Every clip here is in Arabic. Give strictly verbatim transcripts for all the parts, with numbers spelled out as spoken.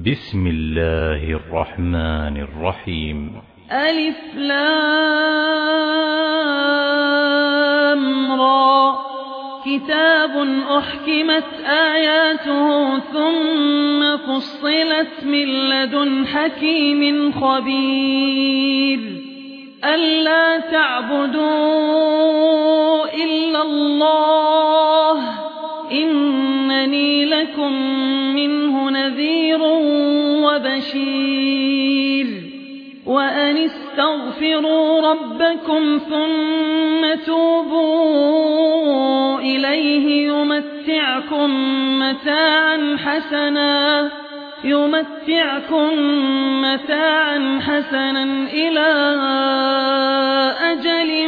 بسم الله الرحمن الرحيم. ألف لام را. كتاب أحكمت آياته ثم فصلت من لدن حكيم خبير. ألا تعبدوا إلا الله إنني لكم منه نذير وبشير. وأن استغفروا ربكم ثم توبوا إليه يمتعكم متاعا حسنا يمتعكم متاعا حسنا إلى أجل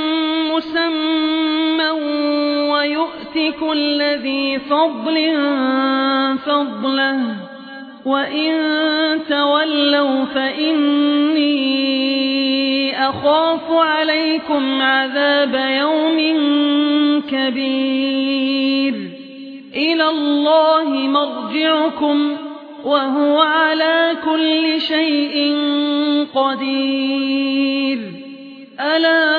مسمى ويؤت كل ذي فضل فضله وإن تولوا فإني أخاف عليكم عذاب يوم كبير. إلى الله مرجعكم وهو على كل شيء قدير. ألا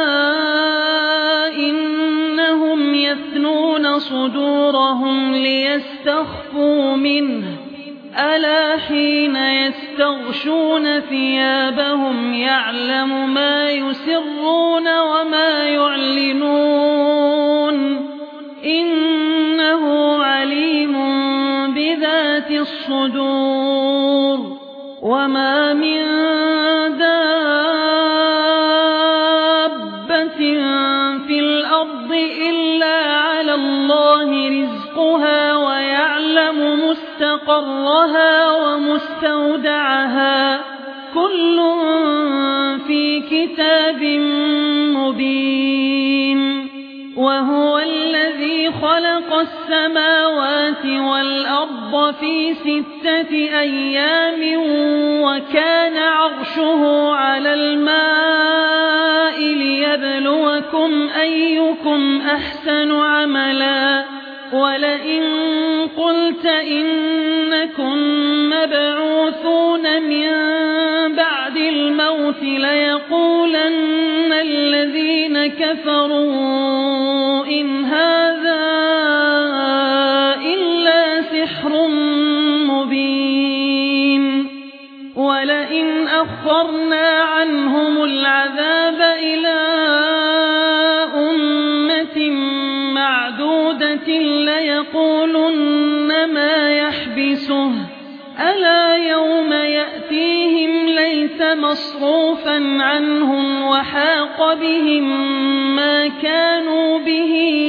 إنهم يثنون صدورهم ليستخفوا منه ألا حين يستغشون ثيابهم يعلم ما يسرون وما يعلنون إنه عليم بذات الصدور. وما من دابة في الأرض إلا على الله رزقها ويعلم مستقرها ومستودعها كل في كتاب مبين. وهو الذي خلق السماوات والأرض في ستة أيام وكان عرشه على الماء ليبلوكم أيكم أحسن عملا. ولئن قلت إنكم مبعوثون من بعد الموت ليقولن الذين كفروا إن هذا إلا سحر مبين. ولئن أخرنا عنهم العذاب إلى أمة معدودة ليقولن ما يحبسه ألا يوم يأتيهم ليس مصروفا عنهم وحاق بهم ما كانوا به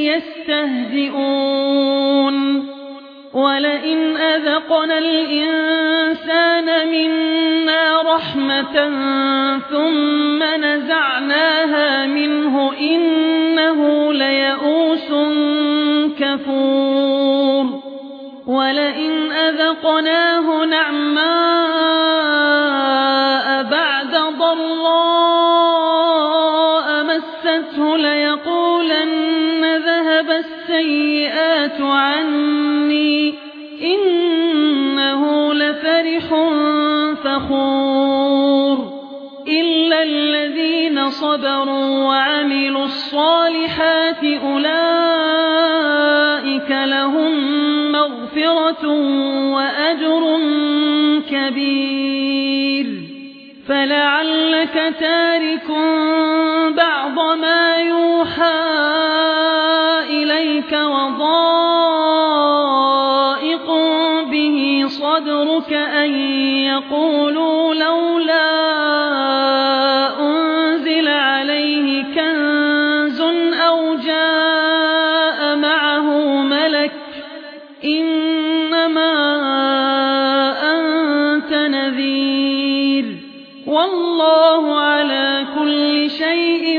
يستهزئون. ولئن أذقنا الإنسان منا رحمة ثم نزعناها منه إنه ليئوس كفور. ولئن أذقناه نعماء بعد ضراء مسته ليقولن ذهب السيئات عني إنه لفرح فخور. إلا الذين صبروا وعملوا الصالحات أولئك لهم مغفرة وأجر كبير. فلعلك تارك بعض ما يوحى إليك وضائق به صدرك أن يقولوا لولا أنزل عليه كنز أو جاء معه ملك إنما أنت نذير والله على كل شيء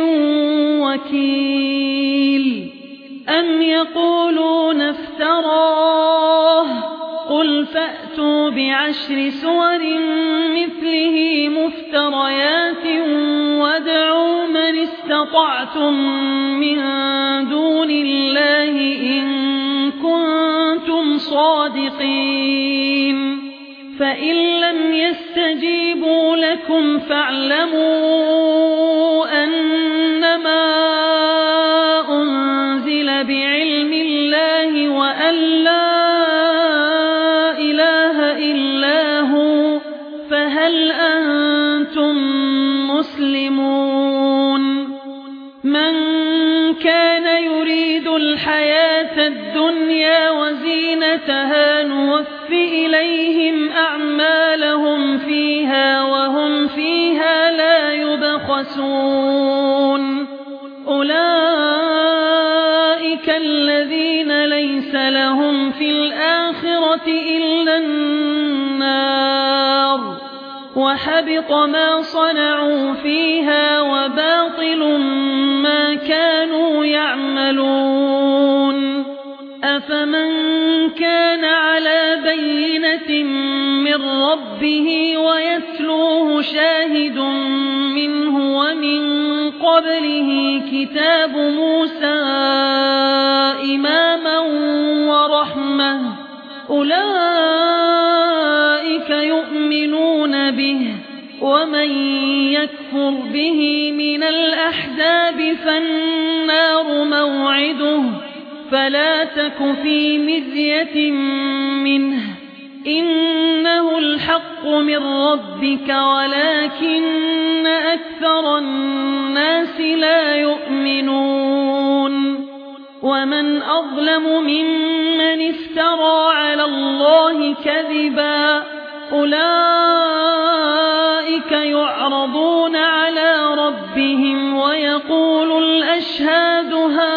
وكيل. أم يقولون افتراه قل فأتوا بعشر سور مثله مفتريات وادعوا من استطعتم من دون الله إن كنتم صادقين. فإن لم يستجيبوا لكم فاعلموا أنما أنزل بعلم الله وأن لا إله إلا هو فهل أنتم مسلمون من كان يريد الحياة الدنيا وزينتها نوفي إليهم أعمالهم فيها وهم فيها لا يبخسون أولئك الذين ليس لهم في الآخرة إلا النار وحبط ما صنعوا فيها وباطل ما كانوا يعملون أفمن كان على بينة من ربه ويتلوه شاهد منه ومن قبله كتاب موسى إماما ورحمة أولئك يؤمنون به ومن يكفر به من الأحزاب فالنار موعده فلا تك في مرية منه إنه الحق من ربك ولكن أكثر الناس لا يؤمنون ومن أظلم ممن افترى على الله كذبا أولئك يعرضون على ربهم ويقول الأشهاد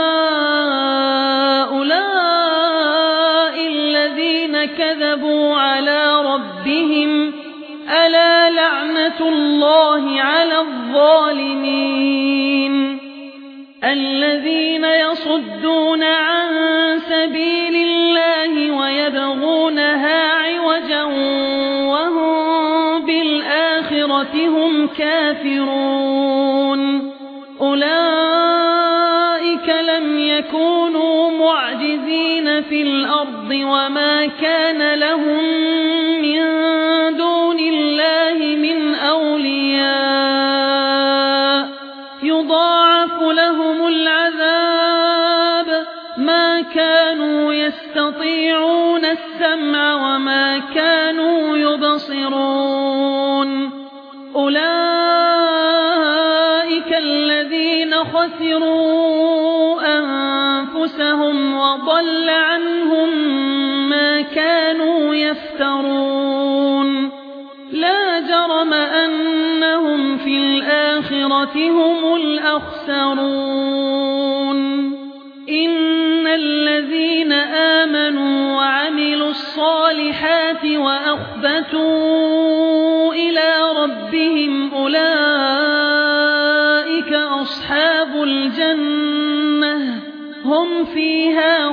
هؤلاء الذين كذبوا على ربهم ألا لعنة الله على الظالمين الذين يصدون عن سبيل الله ويبغونها عوجا وهم بالآخرة هم كافرون أولئك لم يكونوا معجزين في الأرض وما كان لهم من دون الله من أولياء يضاعف لهم العذاب ما كانوا يستطيعون السمع وما كانوا يبصرون أولئك الذين خسروا أنفسهم وضل عنهم ما كانوا يفترون لا جرم أنهم في الآخرة هم الأخسرون إن الذين آمنوا وعملوا الصالحات وأخبتوا إلى ربهم أولئك أصحاب الجنة هم فيها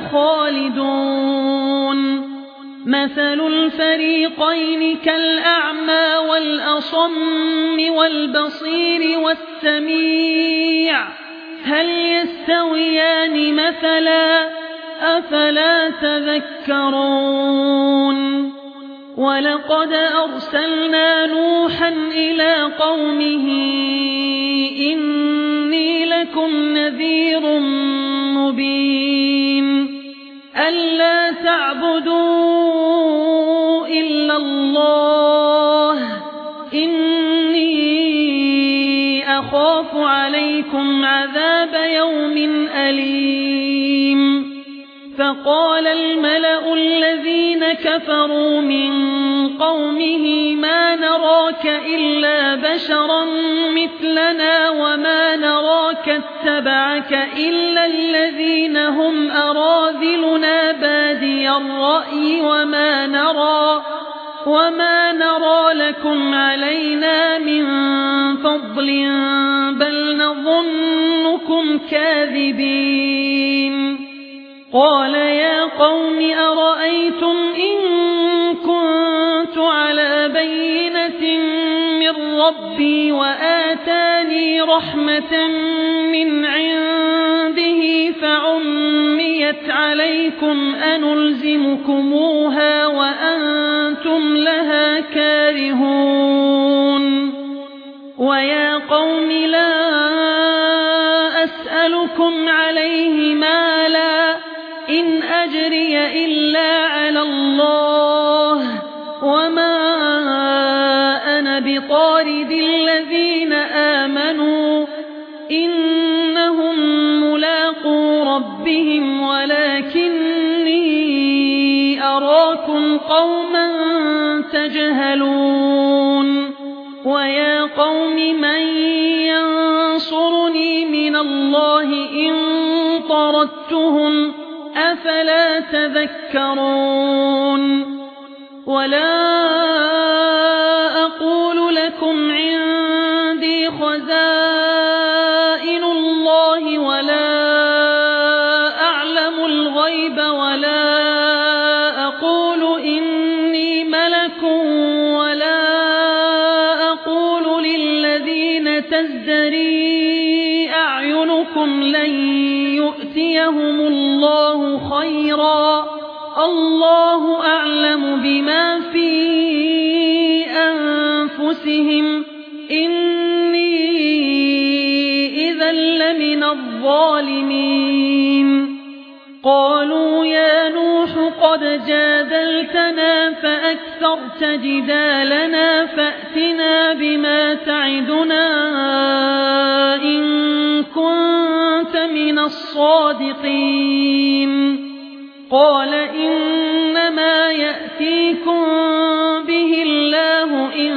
خالدون مثل الفريقين كالأعمى والأصم والبصير والسميع هل يستويان مثلا أفلا تذكرون ولقد أرسلنا نوحا إلى قومه إني لكم نذير مبين ألا تعبدوا إلا الله إني أخاف عليكم عذاب يوم أليم فقال الملأ الذين كفروا من قومه ما نراك إلا بشرا مثلنا وما نراك اتبعك إلا الذين هم أراذلنا بادي الرأي وما نرى وما نرى لكم علينا من فضل بل نظنكم كاذبين قال يا قوم أرأيتم إن كنت على بينة من ربي وآتاني رحمة من عنده فعميت تُلِيَتْ عَلَيْكُمْ أَنُلْزِمُكُمُوهَا وَأَنْتُمْ لَهَا كَارِهُونَ وَيَا قَوْمِ لَا أَسْأَلُكُمْ عَلَيْهِ مَالًا إِنْ أَجْرِيَ إِلَّا عَلَى اللَّهِ وَمَا أَنَا بِطَارِدِ الَّذِينَ آمَنُوا إِنَّهُمْ مُلَاقُو رَبِّهِمْ وَلَكِنِّي أَرَاكُمْ قَوْمًا تَجْهَلُونَ وَيَا قَوْمِ مَن يَنصُرُنِي مِنَ اللَّهِ إِن طَرَدتُّهُمْ أَفَلَا تَذَكَّرُونَ وَلَا أَقُولُ لَكُمْ عِندِي خَزَائِنُ اللَّهِ وَلَا أَعْلَمُ الْغَيْبَ وَلَا أَقُولُ إِنِّي مَلَكٌ وَلَا أَقُولُ لِلَّذِينَ تَزْدَرِي أَعْيُنُكُمْ لَن يُؤْتِيَهُمُ اللَّهُ خَيْرًا اللَّهُ أَعْلَمُ بِمَا فِي أَنفُسِهِمْ إِنِّي إِذًا لَّمِنَ الظَّالِمِينَ قَالُوا يَا نُوحُ قَدْ جَادَلْتَنَا فَأَكْثَرْتَ جِدَالَنَا فَأْتِنَا بِمَا تَعِدُنَا إِن كُنتَ مِنَ الصَّادِقِينَ قَالَ إِنَّمَا يَأْتِيكُم بِهِ اللَّهُ إِن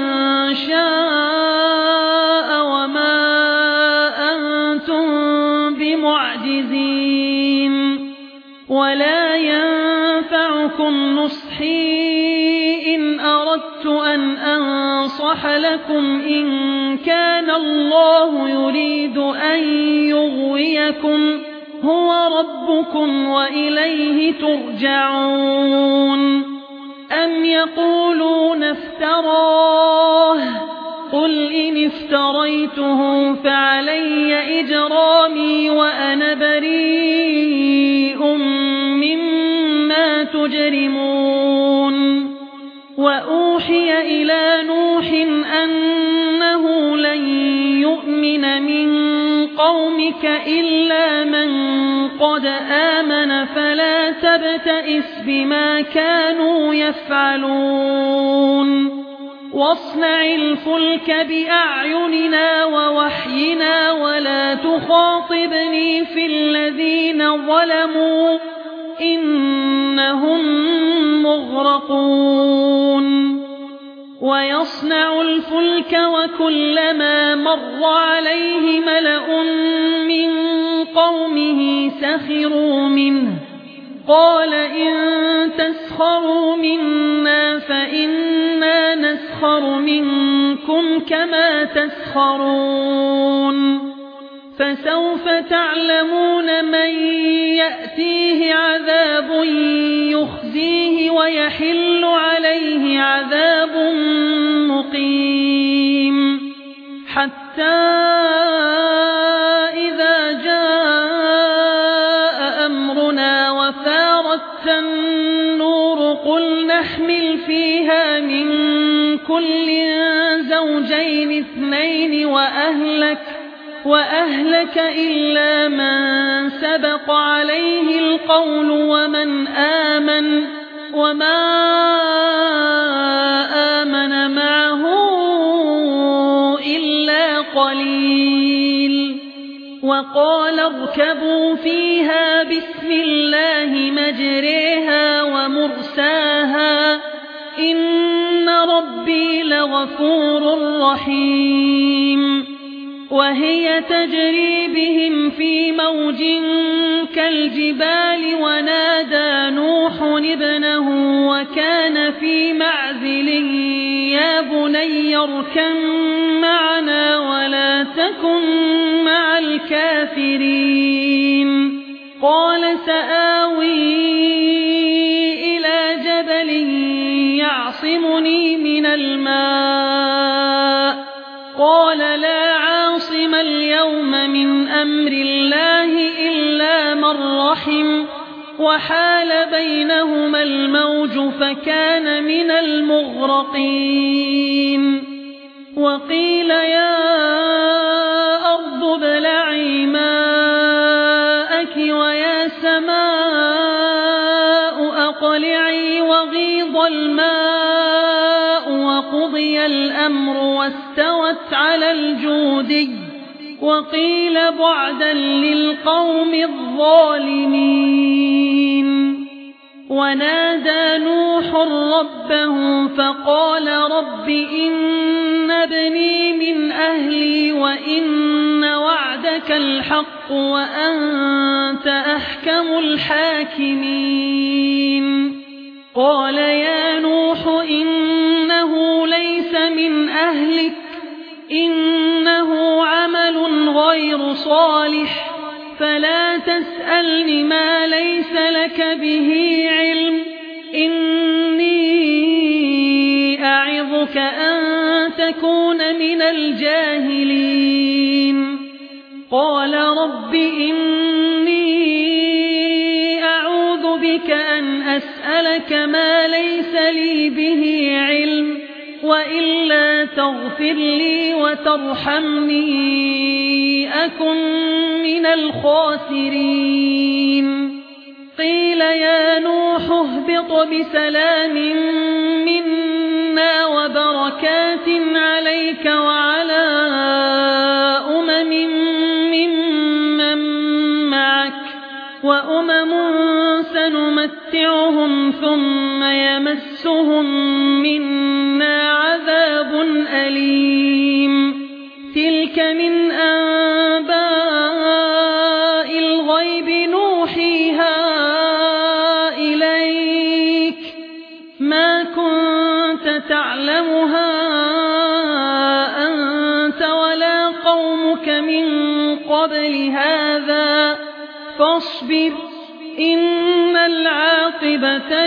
شَاءَ وَمَا أَنتُم بِمُعْجِزِينَ وَلَا يَنفَعُكُمْ نُصْحِي إِنْ أَرَدتُّ أَنْ أَنصَحَ لَكُمْ إِن كَانَ اللَّهُ يُرِيدُ أَن يُغْوِيَكُمْ هُوَ رَبُّكُمْ وَإِلَيْهِ تُرْجَعُونَ أَمْ يَقُولُونَ افْتَرَاهُ قُلْ إِنِ افْتَرَيْتُهُ فَعَلَيَّ إِجْرَامِي وَأَنَا بَرِيءٌ مِّمَّا تُجْرِمُونَ وَأُوحِيَ إِلَى نُوحٍ أَنَّهُ لَن يُؤْمِنَ مِن قَوْمِكَ إِلَّا مَن قَدْ آمَنَ فَلَا تَبْتَئِسْ بِمَا كَانُوا يَفْعَلُونَ وَاصْنَعِ الْفُلْكَ بِأَعْيُنِنَا وَوَحْيِنَا وَلَا تُخَاطِبْنِي فِي الَّذِينَ ظَلَمُوا إِنَّهُم مُّغْرَقُونَ وَيَصْنَعُ الْفُلْكَ وَكُلَّمَا مَرَّ عَلَيْهِ مَلَأٌ مِّن قَوْمِهِ سَخِرُوا مِنْهُ قَالَ إِن تَسْخَرُوا مِنَّا فَإِنَّا نَسْخَرُ مِنكُمْ كَمَا تَسْخَرُونَ فَسَوْفَ تَعْلَمُونَ مَن يَأْتِيهِ عَذَابٌ يُخْزِيهِ وَيَحِلُّ عَلَيْهِ عَذَابٌ مُّقِيمٌ حَتَّى إِذَا جَاءَ أَمْرُنَا وَفَارَتِ النُّورُ قُلْ نَحْمِلُ فِيهَا مِن كُلٍّ زَوْجَيْنِ اثْنَيْنِ وَأَهْلَكَ وَأَهْلَكَ إِلَّا مَن سَبَقَ عَلَيْهِ الْقَوْلُ وَمَنْ آمَنَ وَمَا آمَنَ مَعَهُ إِلَّا قَلِيلٌ وَقَالَ ارْكَبُوا فِيهَا بِسْمِ اللَّهِ مَجْرَاهَا وَمُرْسَاهَا إِنَّ رَبِّي لَغَفُورٌ رَّحِيمٌ وَهِيَ تَجْرِي بِهِمْ فِي مَوْجٍ كَالْجِبَالِ ونادى نوح ابنه وكان في معزل يا بني اركب معنا ولا تكن مع الكافرين قال سآوي إلى جبل يعصمني من الماء قال لا عاصم اليوم من أمر الله إلا من رحم وحال بينهما الموج فكان من المغرقين وقيل يا أرض ابلعي ماءك ويا سماء أقلعي وغيض الماء وقضي الأمر واستوت على الجودي وقيل بعدا للقوم الظالمين ونادى نوح ربه فقال رب إن ابني من أهلي وإن وعدك الحق وأنت أحكم الحاكمين قال يا نوح إنه ليس من أهلك إنه عمل غير صالح فلا تسألني ما ليس لك به علم إني أعظك أن تكون من الجاهلين قال رب إني أعوذ بك أن أسألك ما ليس لي به علم وإلا تغفر لي وترحمني أكن من الخاسرين قيل يا نوح اهبط بسلام منا وبركات عليك وعلى أمم ممن معك وأمم سنمتعهم ثم يمسهم منا عذاب أليم تلك من أنباء الغيب نوحيها إليك ما كنت تعلمها أنت ولا قومك من قبل هذا فاصبر إن العاقبة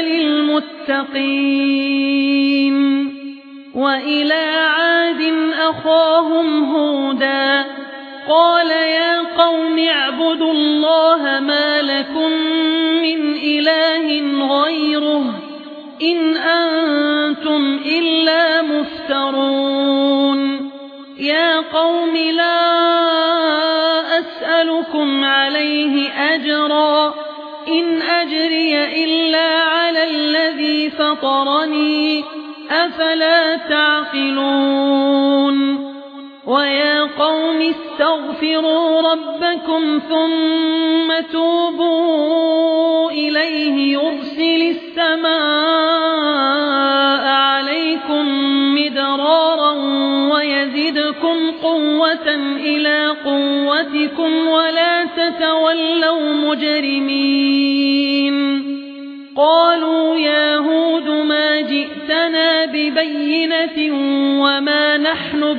للمتقين وإلى عاد أخاهم هودا قال يا قوم اعبدوا الله ما لكم من إله غيره إن أنتم إلا مفترون يا قوم لا أسألكم عليه أجرا إن أجري إلا على الذي فطرني أفلا تعقلون ويا قوم استغفروا ربكم ثم توبوا إليه يرسل السماء عليكم مدرارا ويزدكم قوة إلى قوتكم ولا تتولوا مجرمين قالوا يا هود ما جئتنا ببينة وما نحن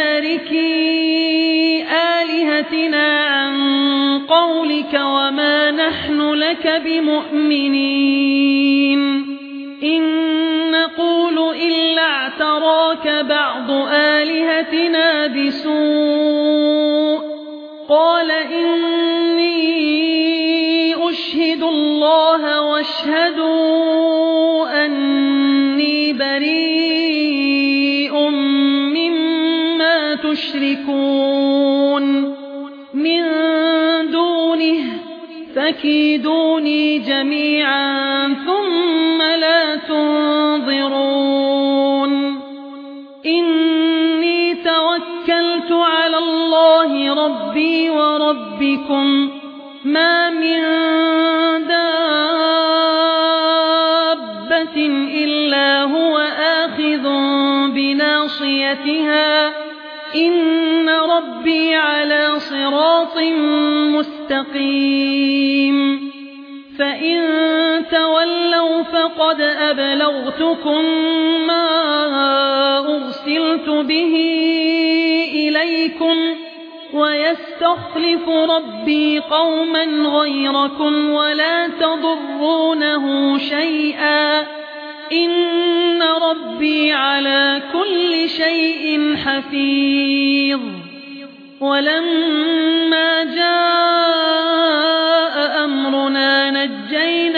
بتاركي آلهتنا عن قولك وما نحن لك بمؤمنين إن نقول إلا اعتراك بعض آلهتنا بسوء قال إني أشهد الله واشهدوا أني بريء مما تشركون من دونه فكيدوني جميعا ثم لا تنظرون إني توكلت على الله ربي وربكم ما من دابة إلا هو آخذ بناصيتها إن ربي على صراط مستقيم فإن تولوا فقد أبلغتكم ما أرسلت به إليكم ويستخلف ربي قوما غيركم ولا تضرونه شيئا إن ربي على كل شيء حفيظ ولما جاء أمرنا نجينا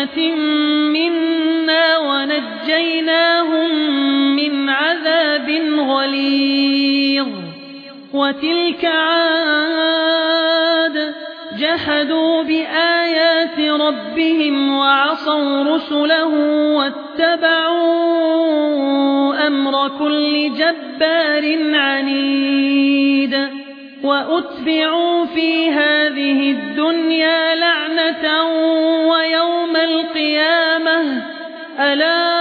رحمة منا ونجيناهم من عذاب غليظ وتلك عاد جحدوا بآيات ربهم وعصوا رسله واتبعوا أمر كل جبار عنيد وأتبعوا في هذه الدنيا لعنة ويوم القيامة ألا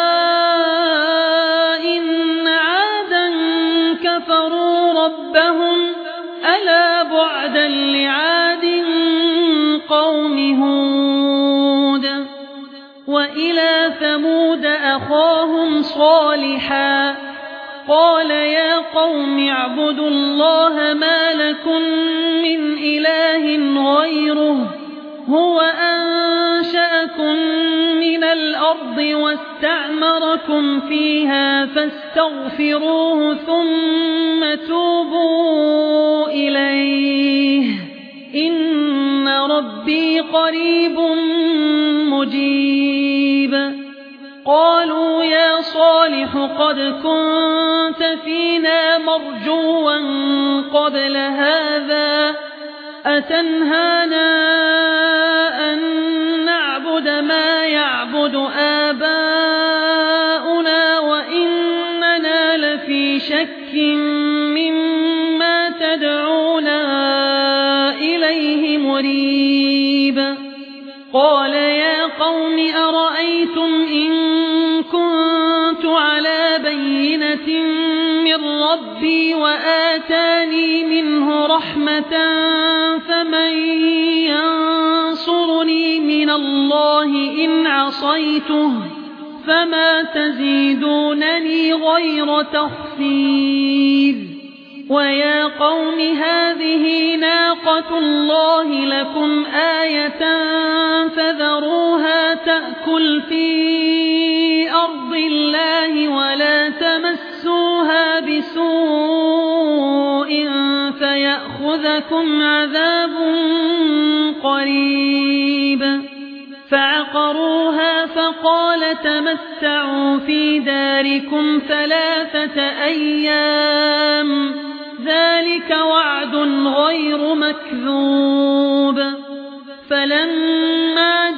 إن عادا كفروا ربهم ألا بعدا لعاد قوم هود وإلى ثمود أخاهم صالحا قال يا قوم اعبدوا الله ما لكم من إله غيره هو أنشأكم من الأرض واستعمركم فيها فاستغفروه ثم توبوا إليه إن ربي قريب مجيب قالوا يا صالح قد كنت فينا مرجوا قبل هذا أتنهانا أن نعبد ما يعبد آباؤنا وإننا لفي شك مما تدعونا إليه مريب قال يا قوم أرأيتم إن كنت على بينة من ربي وآتاني منه رحمة فمن ينصرني من الله إن عصيته فما تزيدونني غير تخسير ويا قوم هذه ناقة الله لكم آية فذروها تأكل في أرض الله ولا تمسوها بسوء فيأخذكم عذاب قريب فعقروها فقال تمتعوا في داركم ثلاثة أيام ذلك وعد غير مكذوب فلما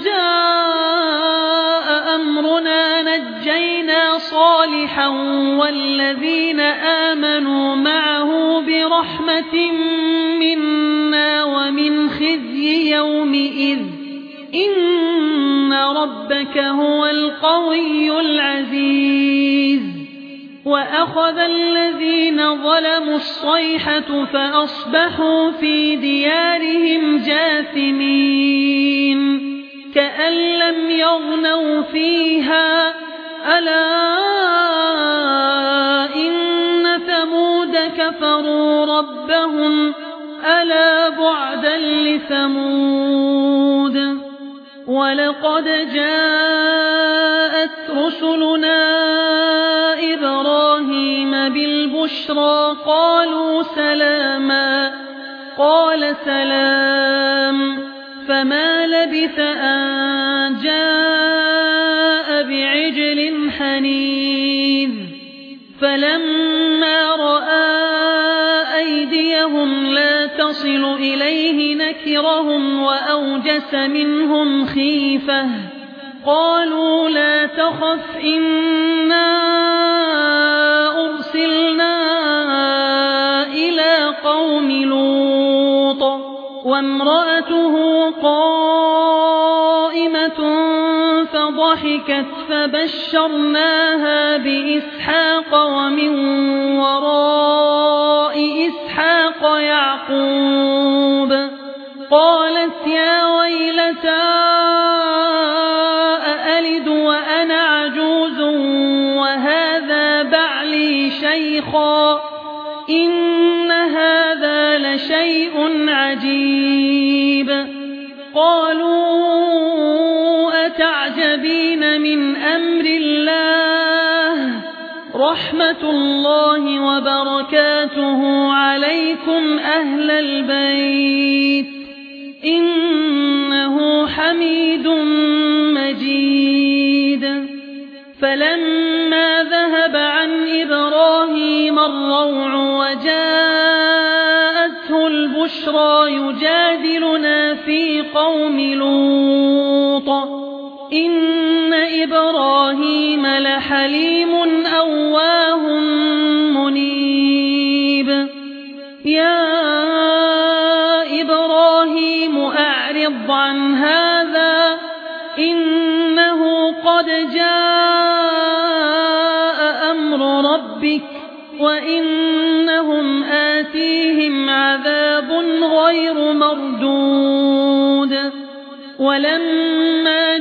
جاء أمرنا نجينا صالحا والذين آمنوا معه برحمة منا ومن خزي يومئذ إن ربك هو القوي العزيز وأخذ الذين ظلموا الصيحة فأصبحوا في ديارهم جاثمين كأن لم يغنوا فيها ألا إن ثمود كفروا ربهم ألا بعدا لثمود ولقد جاءت رسلنا إبراهيم بالبشرى قالوا سلاما قال سلام فما لبث أن جاء بعجل حنيذ فلما رأى أيديهم لا تصل إليه نكرهم وأوجس منهم خيفة قالوا لا تخف إنا أرسلنا إلى قوم لوط وامرأته قائمة فضحكت فبشرناها بإسحاق ومن وراء إسحاق يعقوب قالت يا ويلتى أألد وأنا عجوز وهذا بعلي شيخا إن هذا لشيء عجيب قالوا أتعجبين من أمر الله رحمة الله وبركاته عليكم أهل البيت إنه حميد مجيد فلما ذهب عن إبراهيم الروع وجاءته البشرى يجادلنا في قوم لوط إن إبراهيم لحليم أواه منيب يا إبراهيم أعرض عن هذا إنه قد جاء أمر ربك وإنهم آتيهم عذاب غير مردود ولما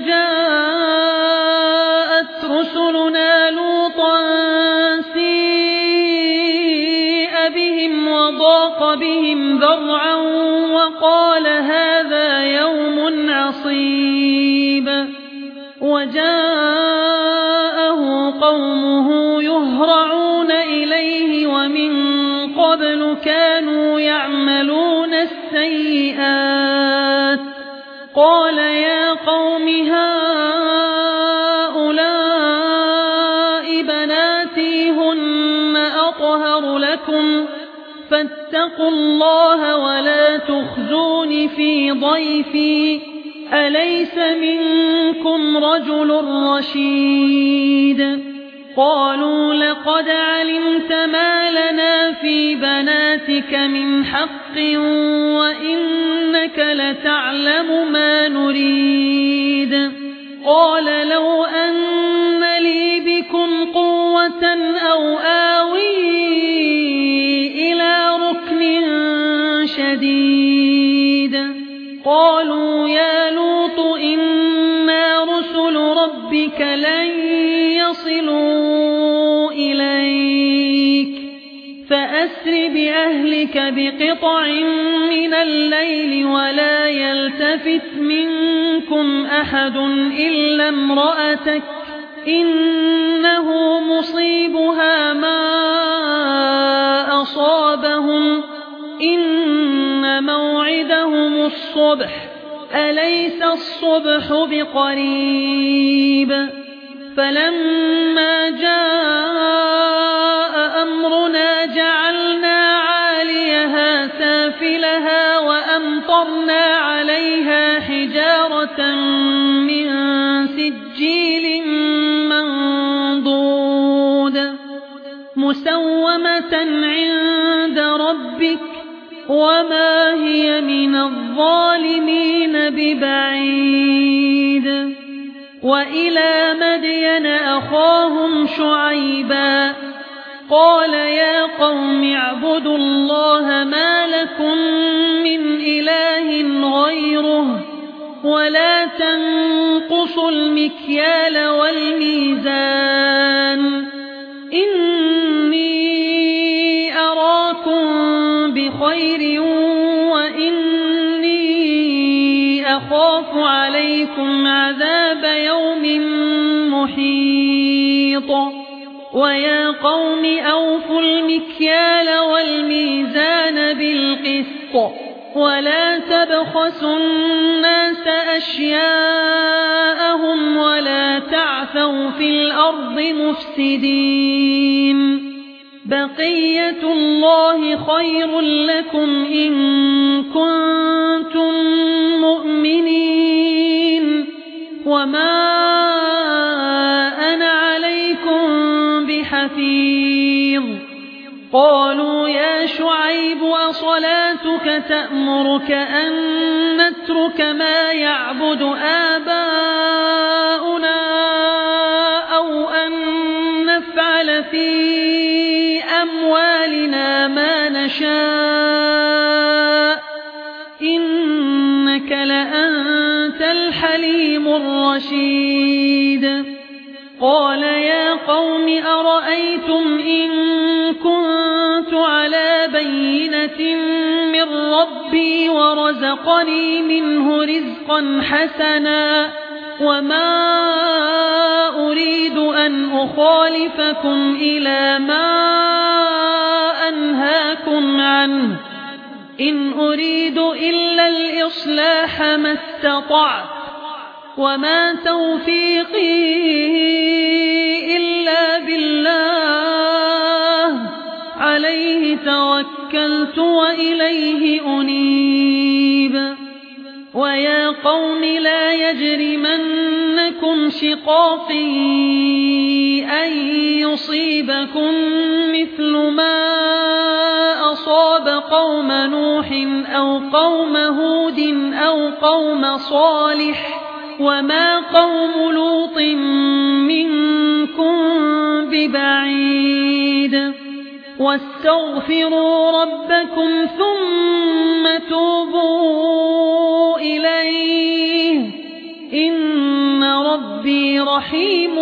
جاءت رسلنا لوطا سيء بهم وضاق بهم ذرعا وقال هذا يوم عصيب وجاءه قومه يهرعون إليه ومن قبل كانوا يعملون السيئات قال يا قوم هؤلاء بناتي هن أطهر لكم فاتقوا الله ولا تخزون في ضيفي أليس منكم رجل رشيد قالوا لقد علمت ما لنا في بناتك من حق وإنك لتعلم ما نريد قال لو أن لي بكم قوة أو آوي إلى ركن شديد قالوا يا لوط إنا رسل ربك لن يصلوا إليك فأسر بأهلك بقطع من الليل ولا يلتفت منكم أحد إلا امرأتك إنه مصيبها ما أصابهم إن موعدهم الصبح أليس الصبح بقريب فلما جاء أمرنا جعلنا عاليها سافلها وأمطرنا عليها حجارة من سجيل منضود مسومة عند ربك وما هي من الظالمين ببعيد وإلى مدين أخاهم شعيبا قال يا قوم اعبدوا الله ما لكم من إله غيره ولا تنقصوا المكيال والميزان إني أراكم بخير وإني أخاف عليكم عذاب يوم محيط ويا قوم أوفوا المكيال والميزان بالقسط ولا تبخسوا الناس أشياءهم ولا تعثوا في الأرض مفسدين بقية الله خير لكم إن كنتم مؤمنين وما أنا عليكم بحفيظ قالوا يا شعيب أصلاتك تأمرك أن نترك ما يعبد آباؤنا أو أن نفعل في أموالنا ما نشاء إنك لأنت الحليم الرشيد قال يا قوم أرأيتم إن كنت على بينة من ربي ورزقني منه رزقا حسنا وما أريد أن أخالفكم إلى ما أنهاكم عنه إن أريد إلا الإصلاح ما استطعت وما توفيقي إلا بالله عليه توكلت وإليه أنيب ويا قوم لا يجرمنكم شقاقي أن يصيبكم مثل ما أصاب قوم نوح أو قوم هود أو قوم صالح وما قوم لوط منكم ببعيد واستغفروا ربكم ثم توبوا إليه إن ربي رحيم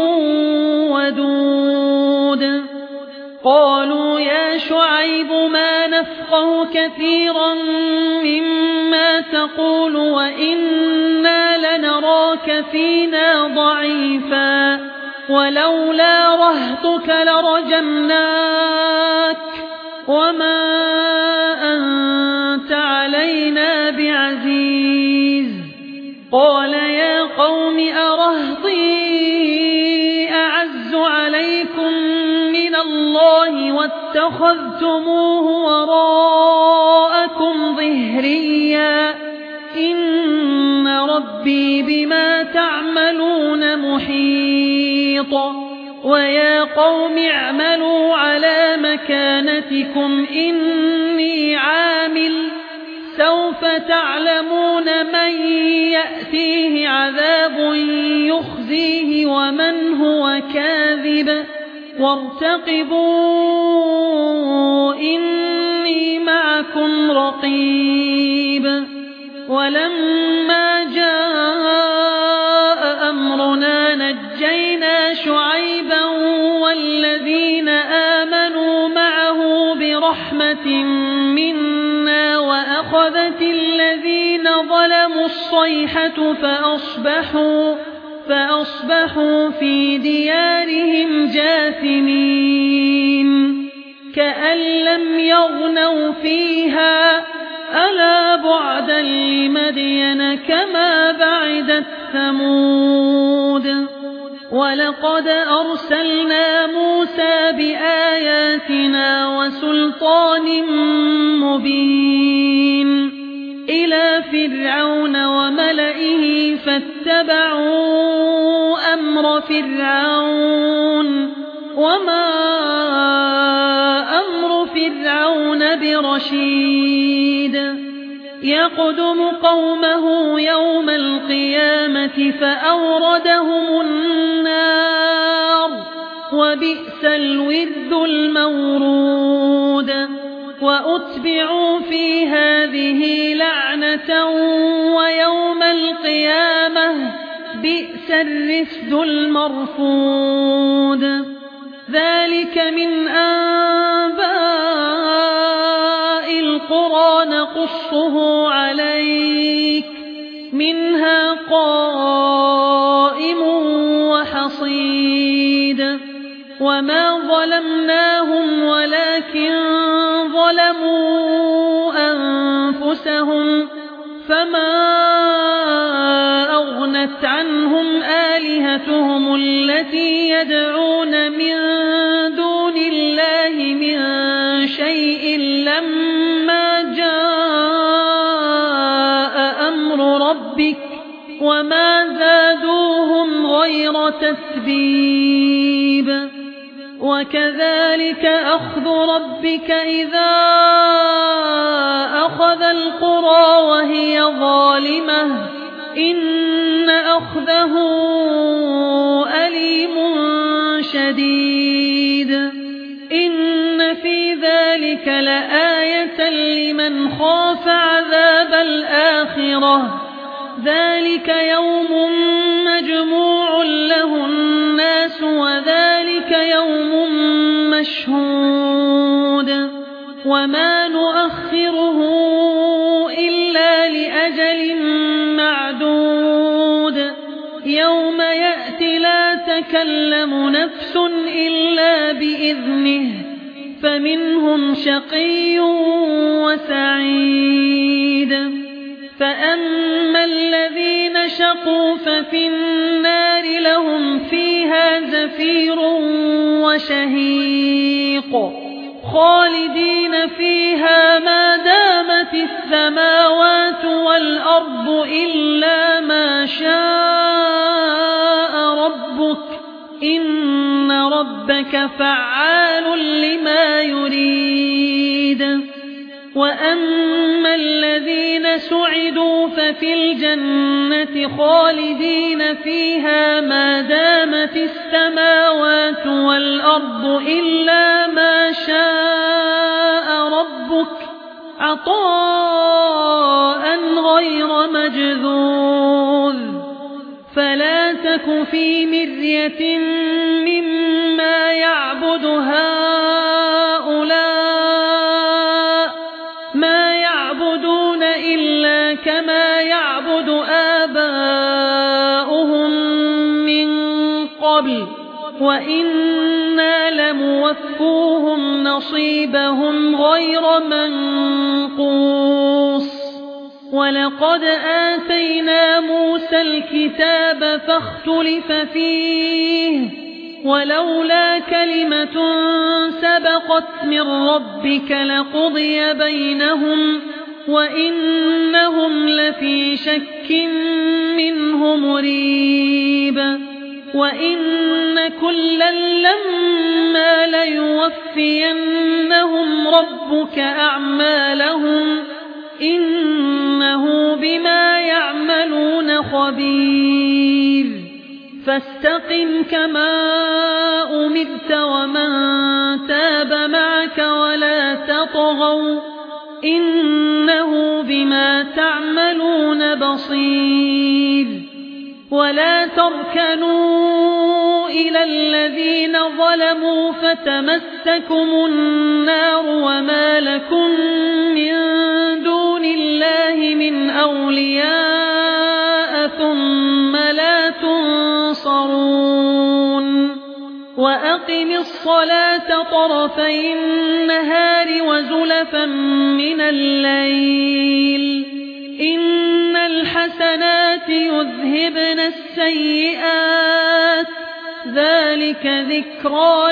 ودود قالوا يا شعيب ما نفقه كثيرا مما تقول وإنا لنراك فينا ضعيفا ولولا رهطك لرجمناك وما أنت علينا بعزيز قال يا قوم أرهطي أعز عليكم من الله واتخذتموه وراءكم ظهريا إن ربي بما تعملون محيط ويا قوم اعملوا على مكانتكم إني عامل سوف تعلمون من يأتيه عذاب يخزيه ومن هو كاذب وارتقبوا إني معكم رقيب ولما جاء أمرنا نجينا شعيبا والذين آمنوا معه برحمة منا وأخذت الذين ظلموا الصيحة فأصبحوا, فأصبحوا في ديارهم جاثمين كأن لم يغنوا فيها ألا بعدا لمدين كما بعدت ثمود ولقد أرسلنا موسى بآياتنا وسلطان مبين إلى فرعون وملئه فاتبعوا أمر فرعون وما أمر فرعون برشيد يقدم قومه يوم القيامة فأوردهم النار وبئس الورد المورود وأتبعوا في هذه لعنة ويوم القيامة بئس الرفد المرفود ذلك من أنباء القرى نقصه عليك منها قائم وحصيد وما ظلمناهم ولكن ظلموا أنفسهم فما أغنت عنهم آلهتهم التي يدعون من دون الله من شيء لما جاء أمر ربك وما زادوهم غير تتبيب وكذلك أخذ ربك إذا أخذ القرى وهي ظالمة إن أخذه أليم شديد إن في ذلك لآية لمن خاف عذاب الآخرة ذلك يوم مجموع له الناس وذلك يوم مشهود وما نؤخره إلا لأجل معدود يوم يأتي لا تكلم نفس إلا بإذنه فمنهم شقي وسعيد فأما الذين شقوا ففي النار لهم فيها زفير وشهيق خالدين فيها ما دامت السماوات والأرض إلا ما شاء ربك إن ربك فعال لما يريد وأما الذين سعدوا ففي الجنة خالدين فيها ما دامت السماوات والأرض إلا ما شاء ربك عطاء غير مجذوذ فلا تك في مرية مما يعبد هؤلاء ما يعبدون إلا كما يعبد آباؤهم من قبل وإنا لموفوهم نصيبهم غير منقوص ولقد آتينا موسى الكتاب فاختلف فيه ولولا كلمة سبقت من ربك لقضي بينهم وإنهم لفي شك منه مريب وإن كلا لما ليوفينهم ربك أعمالهم إنه بما يعملون خبير فاستقم كما أمرت ومن تاب معك ولا تطغوا إنه بما تعملون بصير ولا تركنوا إلى الذين ظلموا فتمسكم النار وما لكم من دون الله من أولياء ثم لا تنصرون وأقم الصلاة طرفي النهار وزلفا من الليل إن الحسنات يذهبن السيئات ذلك ذكرى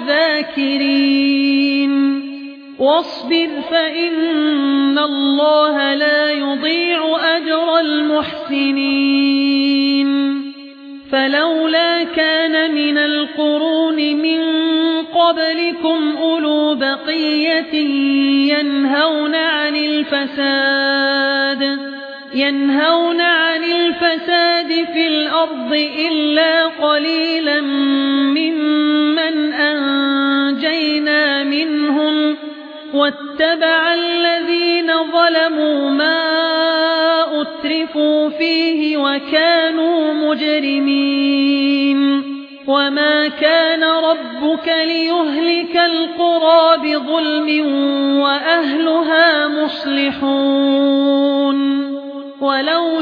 للذاكرين واصبر فإن الله لا يضيع أجر المحسنين فلولا كان من القرون من قبلكم أولو بقية ينهون عن الفساد ينهون عن الفساد في الأرض إلا قليلا ممن أنجينا منهم واتبع الذين ظلموا ما أترفوا فيه وكانوا مجرمين وما كان ربك ليهلك القرى بظلم وأهلها مصلحون ولو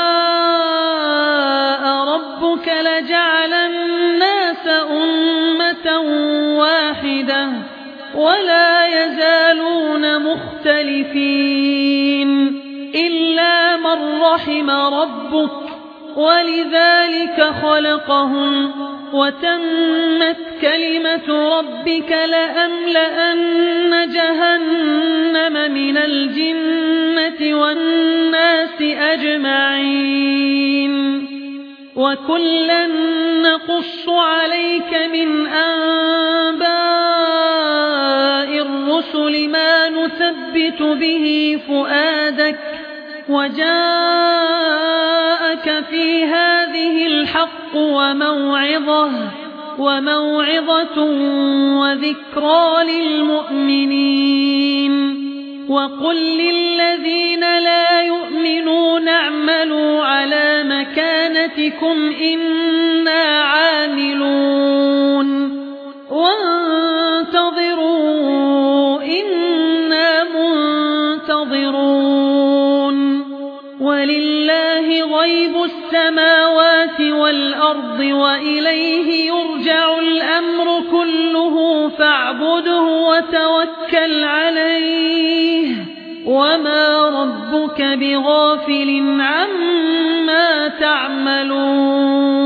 شاء ربك لجعل الناس أمة واحدة ولا يزالون مختلفين إلا من رحم ربك ولذلك خلقهم وتمت كلمة ربك لأملأن جهنم من الجنة والناس أجمعين وكلا نقص عليك من أنباء الرسل ما نثبت به فؤادك وجاءك في هذه الحق وموعظة وموعظة وذكرى للمؤمنين وقل للذين لا يؤمنون اعملوا على مكانتكم إنا عاملون وانتظروا إنا منتظرون ولله غيب السماوات والأرض وإليه يرجع الأمر كله فاعبده وتوكل عليه وما ربك بغافل عما تعملون